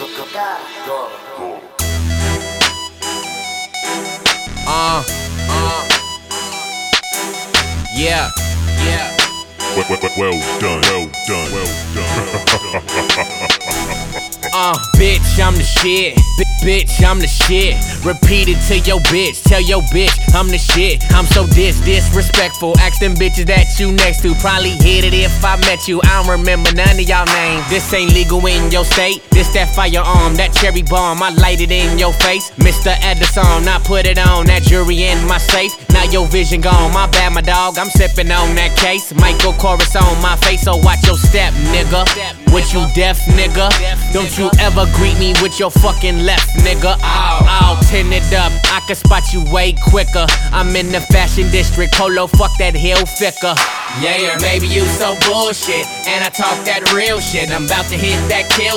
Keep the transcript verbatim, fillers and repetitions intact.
Uh, uh, yeah, yeah. Well, well, well done, well done, well done. Uh, bitch, I'm the shit. B bitch, I'm the shit. Repeat it to your bitch. Tell your bitch I'm the shit. I'm so dis disrespectful. Ask them bitches that you next to. Probably hit it if I met you. I don't remember none of y'all names. This ain't legal in your state. This that firearm, that cherry bomb. I light it in your face. Mister Edison, I put it on. That jury in my safe. Now your vision gone. My bad, my dog. I'm sipping on that case. Michael Chorus on my face. So watch your step, nigga. What you deaf, nigga? Don't you ever greet me with your fucking left, nigga. I'll, I'll tin it up, I can spot you way quicker. I'm in the fashion district, polo, fuck that heel thicker. Yeah, maybe you so bullshit, and I talk that real shit. I'm about to hit that kill